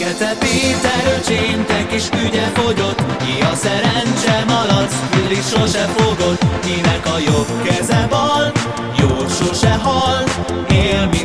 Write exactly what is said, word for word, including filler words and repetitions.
Fekete Péter öcsémtek is ügye fogyott, ki a szerencse malac, Willi sose fogott. Kinek a jobb keze bal, jó sose hal, él